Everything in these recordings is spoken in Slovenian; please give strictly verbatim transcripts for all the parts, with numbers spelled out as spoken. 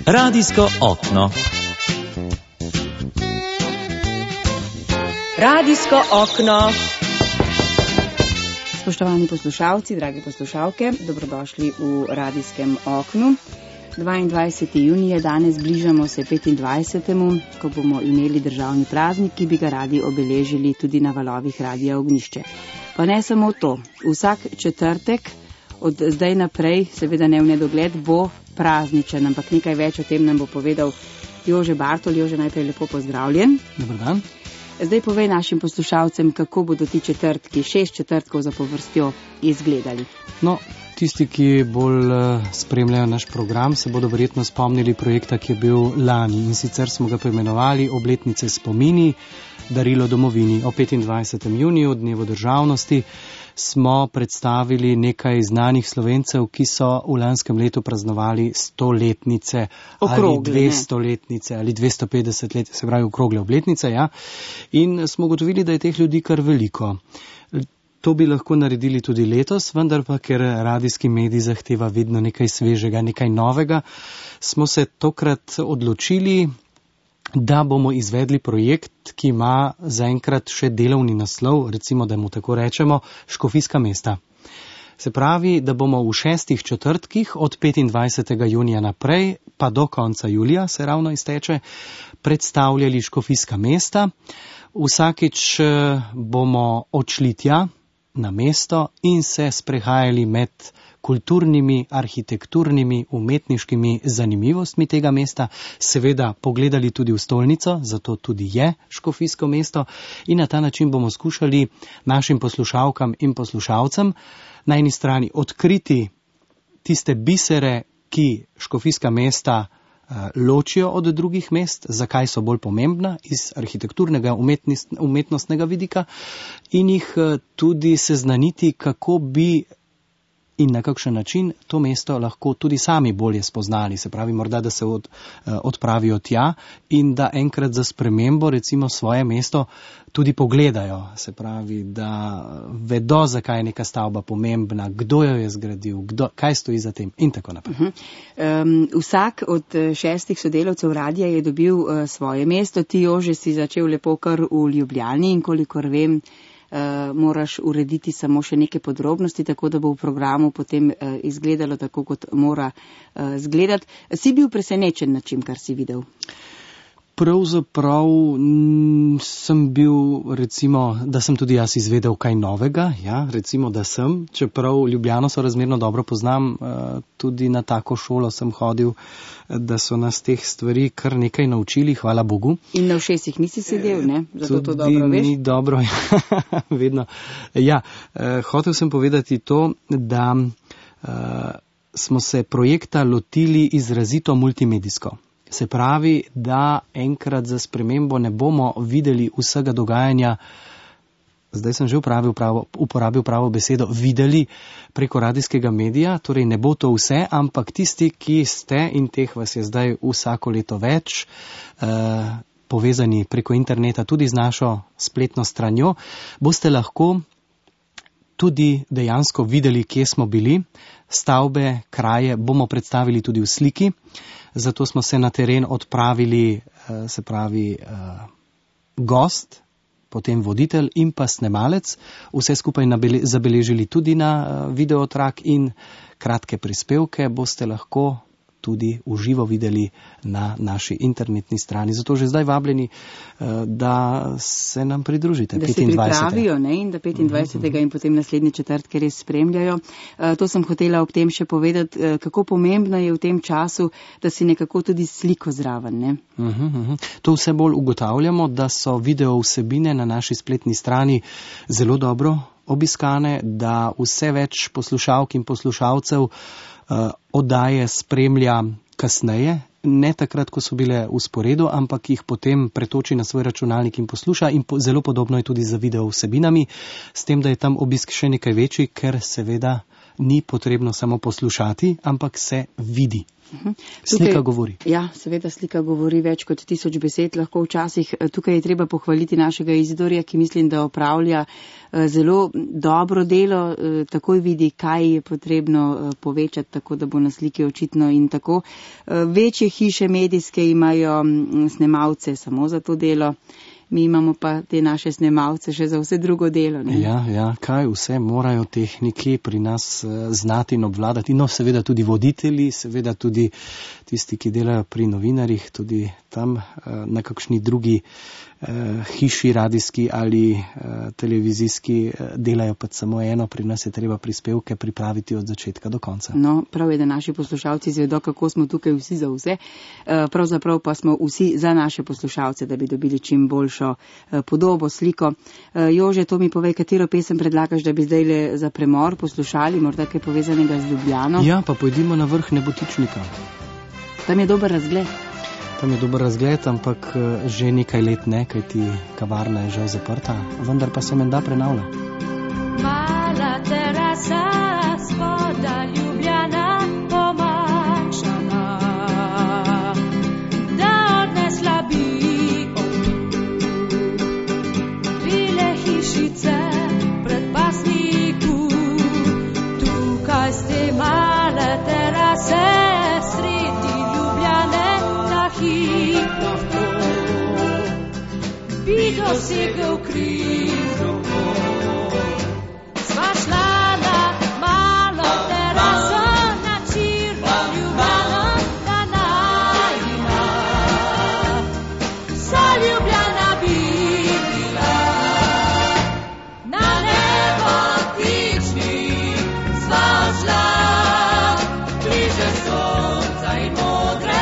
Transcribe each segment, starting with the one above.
Radijsko okno. Radijsko okno. Spoštovani poslušalci, dragi poslušalke, dobrodošli v radijskem oknu. dvaindvajseti junij je danes, bližamo se petindvajsetemu, ko bomo imeli državni praznik, ki bi ga radi obeležili tudi na valovih Radia Ognjišče. Pa ne samo to, vsak četrtek od zdaj naprej, seveda ne v nedogled, bo prazničen, ampak nekaj več o tem nam bo povedal Jože Bartol. Jože, najprej lepo pozdravljen. Dobar dan. Zdaj povej našim poslušalcem, kako bodo ti četrtki, šest četrtkov zapovrstjo izgledali. No, tisti, ki bolj spremljajo naš program, se bodo verjetno spomnili projekta, ki je bil lani, in sicer smo ga poimenovali Obletnice spomini, darilo domovini. O petindvajsetem juniju, dnevu državnosti, smo predstavili nekaj znanih Slovencev, ki so v lanskem letu praznovali stoletnice ali dvestoletnice ali dvesto petdeset let, se pravi okrogle obletnice, ja. In smo ugotovili, da je teh ljudi kar veliko. To bi lahko naredili tudi letos, vendar pa, ker radijski medij zahteva vedno nekaj svežega, nekaj novega, smo se tokrat odločili, da bomo izvedli projekt, ki ima zaenkrat še delovni naslov, recimo, da mu tako rečemo, Škofijska mesta. Se pravi, da bomo v šestih četrtkih od petindvajsetega junija naprej, pa do konca julija se ravno izteče, predstavljali Škofijska mesta. Vsakič bomo odšli tja na mesto in se sprehajali med kulturnimi, arhitekturnimi, umetniškimi zanimivostmi tega mesta, seveda pogledali tudi v stolnico, zato tudi je Škofijsko mesto, in na ta način bomo skušali našim poslušalkam in poslušalcem na eni strani odkriti tiste bisere, ki Škofijska mesta ločijo od drugih mest, zakaj so bolj pomembna iz arhitekturnega, umetnostnega vidika, in jih tudi seznaniti, kako bi in na kakšen način to mesto lahko tudi sami bolje spoznali. Se pravi, morda, da se od, odpravijo tja in da enkrat za spremembo recimo svoje mesto tudi pogledajo. Se pravi, da vedo, zakaj je neka stavba pomembna, kdo jo je zgradil, kdo, kaj stoji za tem in tako naprej. Uh-huh. Um, vsak od šestih sodelavcev radija je dobil uh, svoje mesto. Ti, Jože, si začel lepo kar v Ljubljani in kolikor vem, Uh, moraš urediti samo še neke podrobnosti, tako da bo v programu potem uh, izgledalo tako, kot mora uh, izgledati. Si bil presenečen nad čim, kar si videl? Pravzaprav m, sem bil, recimo, da sem tudi jaz izvedel kaj novega, ja, recimo, da sem, čeprav Ljubljano so razmerno dobro poznam, uh, tudi na tako šolo sem hodil, da so nas teh stvari kar nekaj naučili, hvala Bogu. In na ušesih nisi sedel, ne? Zato to dobro veš? Ni dobro, vedno. Ja, uh, hotel sem povedati to, da uh, smo se projekta lotili izrazito multimedijsko. Se pravi, da enkrat za spremembo ne bomo videli vsega dogajanja, zdaj sem že uporabil pravo, uporabil pravo besedo, videli preko radijskega medija, torej ne bo to vse, ampak tisti, ki ste, in teh vas je zdaj vsako leto več, eh, povezani preko interneta tudi z našo spletno stranjo, boste lahko tudi dejansko videli, kje smo bili. Stavbe, kraje bomo predstavili tudi v sliki. Zato smo se na teren odpravili, se pravi, gost, potem voditelj in pa snemalec. Vse skupaj zabeležili tudi na videotrak in kratke prispevke boste lahko tudi v živo videli na naši internetni strani. Zato že zdaj vabljeni, da se nam pridružite. Da se pripravijo, ne, in da petindvajsetega in potem naslednje četrtke res spremljajo. To sem hotela ob tem še povedati, kako pomembno je v tem času, da si nekako tudi sliko zraven, ne? Uh-huh, uh-huh. To vse bolj ugotavljamo, da so video vsebine na naši spletni strani zelo dobro obiskane, da vse več poslušalk in poslušalcev uh, oddaje spremlja kasneje, ne takrat, ko so bile v sporedu, ampak jih potem pretoči na svoj računalnik in posluša, in po, zelo podobno je tudi za video vsebinami, s tem, da je tam obisk še nekaj večji, ker seveda ni potrebno samo poslušati, ampak se vidi. Slika tukaj govori. Ja, seveda slika govori več kot tisoč besed, lahko včasih. Tukaj je treba pohvaliti našega Izidorja, ki mislim, da opravlja zelo dobro delo, takoj vidi, kaj je potrebno povečati, tako da bo na sliki očitno in tako. Večje hiše medijske imajo snemalce samo za to delo. Mi imamo pa te naše snemalce še za vse drugo delo. Ne? Ja, ja, kaj vse morajo tehniki pri nas znati in obvladati. No, seveda tudi voditelji, seveda tudi tisti, ki delajo pri novinarjih, tudi tam na kakšni drugi eh, hiši radijski ali eh, televizijski eh, delajo pa samo eno, pri nas je treba prispevke pripraviti od začetka do konca. No, prav je, da naši poslušalci zvedo, kako smo tukaj vsi za vse. Eh, pravzaprav pa smo vsi za naše poslušalce, da bi dobili čim boljšo eh, podobo, sliko. Eh, Jože, to mi povej, katero pesem predlagaš, da bi zdaj le za premor poslušali, morda kaj povezanega z Ljubljano? Ja, pa pojdimo na vrh Nebotičnika. Tam je dober razgled. Tam je dober razgled, ampak že nekaj let ne, kajti kavarna je žal zaprta, vendar pa se menda prenavlja. Mala terasa spoda Ljubljana pomačana, da odnesla bi bile hišice pred pasniku. Tukaj ste male terase sredi Ljubljane, hip lahko bi dosegel krizo. Sva šla na malo teraso na čirno Ljubljano, da najina vsa Ljubljana bi bila. Na Nebotičnik sva šla bliže sonca in modre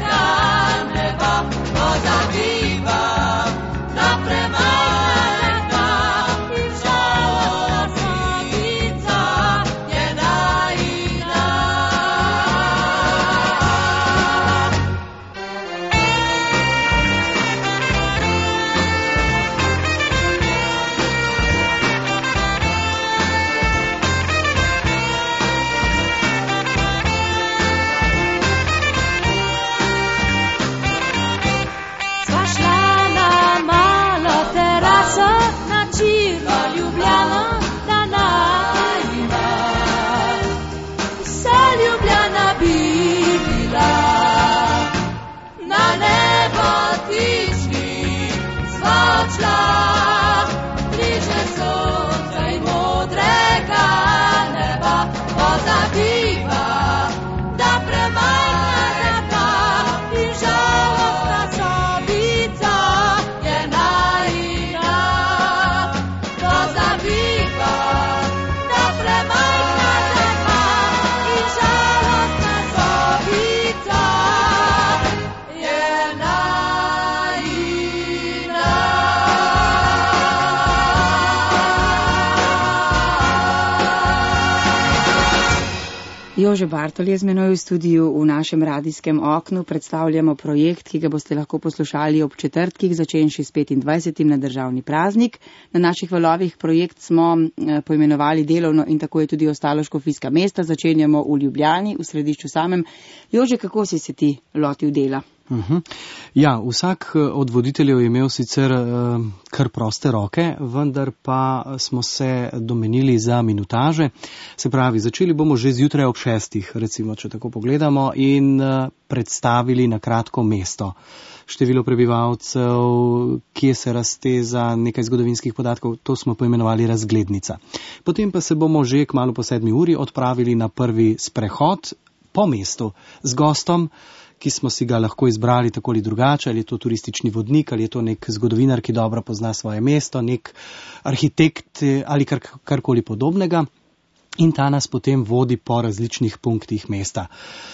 Jože Bartol je z menoj v studiu v našem radijskem oknu. Predstavljamo projekt, ki ga boste lahko poslušali ob četrtkih, začenši s petindvajsetim na državni praznik. Na naših valovih projekt smo poimenovali delovno in tako je tudi ostalo škofijska mesta. Začenjamo v Ljubljani, v središču samem. Jože, kako si se ti lotil dela? Uhum. Ja, vsak od voditeljev je imel sicer uh, kar proste roke, vendar pa smo se domenili za minutaže. Se pravi, začeli bomo že zjutraj ob šestih, recimo, če tako pogledamo, in uh, predstavili na kratko mesto. Število prebivalcev, kje se razteza, nekaj zgodovinskih podatkov, to smo poimenovali razglednica. Potem pa se bomo že kmalu po sedmi uri odpravili na prvi sprehod po mestu z gostom, ki smo si ga lahko izbrali tako ali drugače, ali je to turistični vodnik, ali je to nek zgodovinar, ki dobro pozna svoje mesto, nek arhitekt ali kar, karkoli podobnega. In ta nas potem vodi po različnih punktih mesta.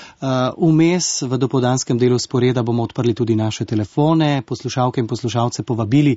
Vmes v dopoldanskem delu sporeda bomo odprli tudi naše telefone, poslušalke in poslušalce povabili,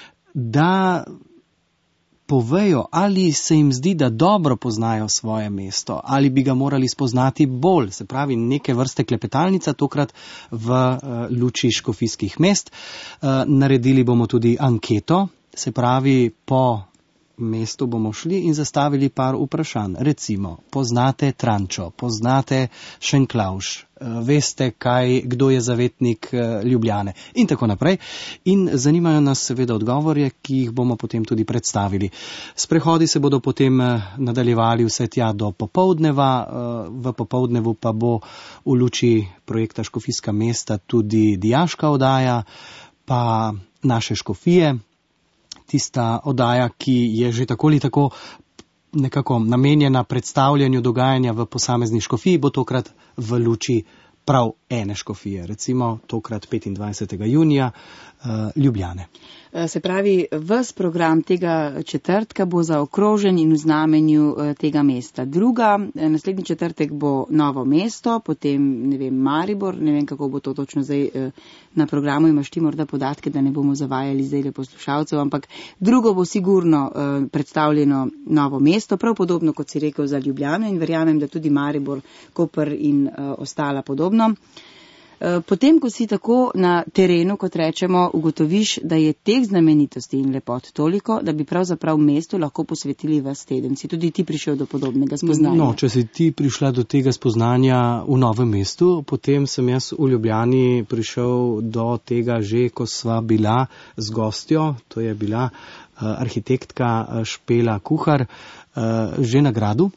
da povejo, ali se jim zdi, da dobro poznajo svoje mesto, ali bi ga morali spoznati bolj, se pravi neke vrste klepetalnica, tokrat v uh, luči škofijskih mest. Uh, naredili bomo tudi anketo, se pravi po mestu bomo šli in zastavili par vprašanj. Recimo, poznate Trančo, poznate Šenklauš, veste, kaj, kdo je zavetnik Ljubljane in tako naprej. In zanimajo nas seveda odgovore, ki jih bomo potem tudi predstavili. Sprehodi se bodo potem nadaljevali vse tja do popoldneva, v popoldnevu pa bo v luči projekta Škofijska mesta tudi dijaška oddaja, pa naše škofije, tista oddaja, ki je že tako ali tako nekako namenjena predstavljanju dogajanja v posamezni škofiji, bo tokrat v luči prav ene škofije, recimo tokrat petindvajsetega junija Ljubljane. Se pravi, ves program tega četrtka bo zaokrožen in v znamenju tega mesta. Druga, naslednji četrtek bo Novo mesto, potem, ne vem, Maribor, ne vem, kako bo to točno zdaj na programu, imaš ti morda podatke, da ne bomo zavajali zdaj le poslušalcev, ampak drugo bo sigurno predstavljeno Novo mesto, prav podobno, kot si rekel, za Ljubljano in verjamem, da tudi Maribor, Koper in ostala podobno. Potem, ko si tako na terenu, kot rečemo, ugotoviš, da je teh znamenitosti in lepot toliko, da bi pravzaprav mestu lahko posvetili ves teden. Si tudi ti prišel do podobnega spoznanja? No, če si ti prišla do tega spoznanja v Novem mestu, potem sem jaz v Ljubljani prišel do tega že, ko sva bila z gostjo, to je bila uh, arhitektka Špela Kuhar, uh, že na gradu.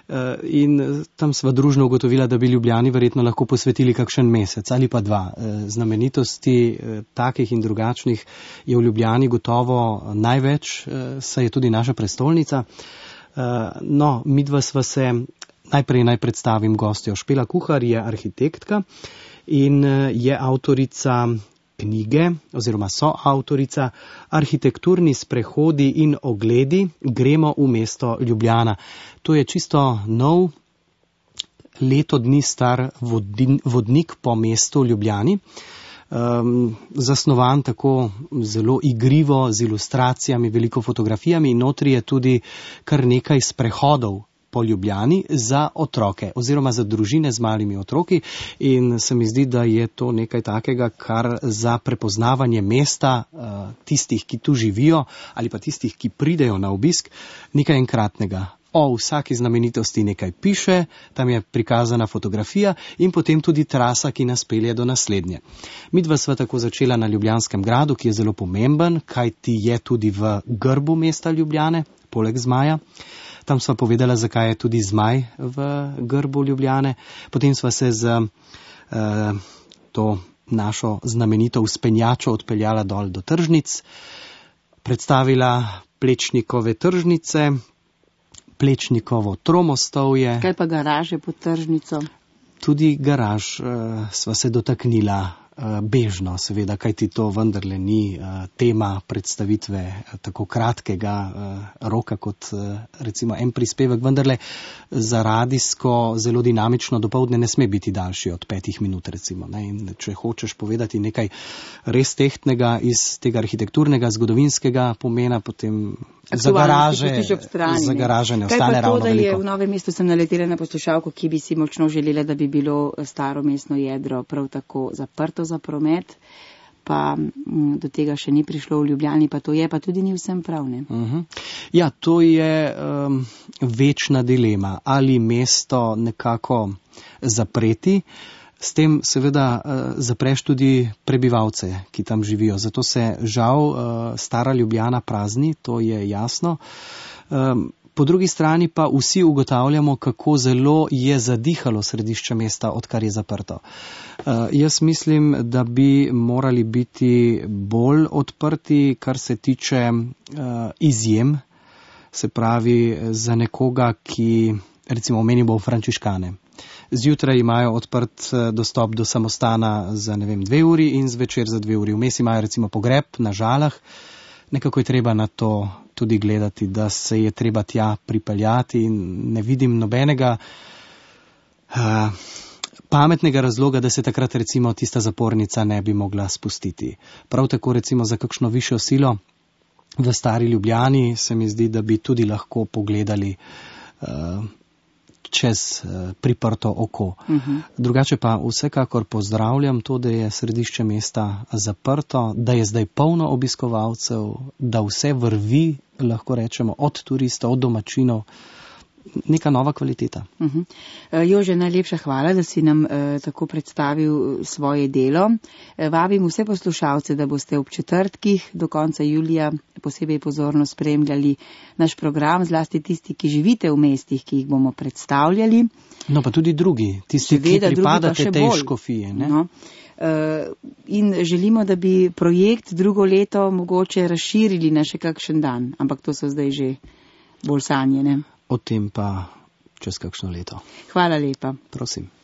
In tam sva družno ugotovila, da bi Ljubljani verjetno lahko posvetili kakšen mesec ali pa dva. Znamenitosti takih in drugačnih je v Ljubljani gotovo največ, saj je tudi naša prestolnica. No, midva sva se, najprej naj predstavim gostjo. Špela Kuhar je arhitektka in je avtorica knjige oziroma soavtorica Arhitekturni sprehodi in ogledi, gremo v mesto Ljubljana. To je čisto nov, leto dni star vodin, vodnik po mestu Ljubljani, um, zasnovan tako zelo igrivo, z ilustracijami, veliko fotografijami in notri je tudi kar nekaj sprehodov po Ljubljani za otroke oziroma za družine z malimi otroki in se mi zdi, da je to nekaj takega, kar za prepoznavanje mesta tistih, ki tu živijo ali pa tistih, ki pridejo na obisk, nekaj enkratnega. O vsaki znamenitosti nekaj piše, tam je prikazana fotografija in potem tudi trasa, ki nas pelje do naslednje. Midva sva tako začela na Ljubljanskem gradu, ki je zelo pomemben, kajti je tudi v grbu mesta Ljubljane, poleg zmaja. Tam sva povedala, zakaj je tudi zmaj v grbu Ljubljane. Potem sva se z eh, to našo znamenito vzpenjačo odpeljala dol do tržnic, predstavila Plečnikove tržnice, Plečnikovo tromostovje. Kaj pa garaže pod tržnico? Tudi garaž eh, sva se dotaknila. Bežno, seveda, kajti to vendarle ni uh, tema predstavitve uh, tako kratkega uh, roka kot uh, recimo en prispevek, vendarle za radijsko zelo dinamično dopoldne ne sme biti daljši od petih minut, recimo. Ne? In če hočeš povedati nekaj res tehtnega iz tega arhitekturnega, zgodovinskega pomena, potem za garaže, strani, za garaže ne ostane ravno veliko. Kaj pa to, da je v Novem mestu sem naletela na poslušalko, ki bi si močno želela, da bi bilo staro mestno jedro prav tako zaprto za promet, pa m, do tega še ni prišlo v Ljubljani, pa to je, pa tudi ni vsem prav, ne? Uh-huh. Ja, to je um, večna dilema. Ali mesto nekako zapreti, s tem seveda uh, zapreš tudi prebivalce, ki tam živijo. Zato se žal uh, stara Ljubljana prazni, to je jasno. Um, Po drugi strani pa vsi ugotavljamo, kako zelo je zadihalo središče mesta, odkar je zaprto. Uh, jaz mislim, da bi morali biti bolj odprti, kar se tiče uh, izjem, se pravi za nekoga, ki recimo omenimo frančiškane. Zjutraj imajo odprt dostop do samostana za ne vem dve uri in zvečer za dve uri. Vmes imajo recimo pogreb na Žalah. Nekako je treba na to tudi gledati, da se je treba tja pripeljati in ne vidim nobenega uh, pametnega razloga, da se takrat recimo tista zapornica ne bi mogla spustiti. Prav tako recimo za kakšno višjo silo v stari Ljubljani se mi zdi, da bi tudi lahko pogledali uh, čez uh, priprto oko. Uh-huh. Drugače pa vsekakor pozdravljam to, da je središče mesta zaprto, da je zdaj polno obiskovalcev, da vse vrvi lahko rečemo, od turistov, od domačinov, neka nova kvaliteta. Uh -huh. Jože, najlepša hvala, da si nam uh, tako predstavil svoje delo. Uh, vabim vse poslušalce, da boste ob četrtkih do konca julija posebej pozorno spremljali naš program, zlasti tisti, ki živite v mestih, ki jih bomo predstavljali. No, pa tudi drugi, tisti, Seveda, ki pripadate drugi tej škofiji. Ne? No. Uh, in želimo, da bi projekt drugo leto mogoče razširili na še kakšen dan, ampak to so zdaj že bolj sanjene. O tem pa čez kakšno leto. Hvala lepa. Prosim.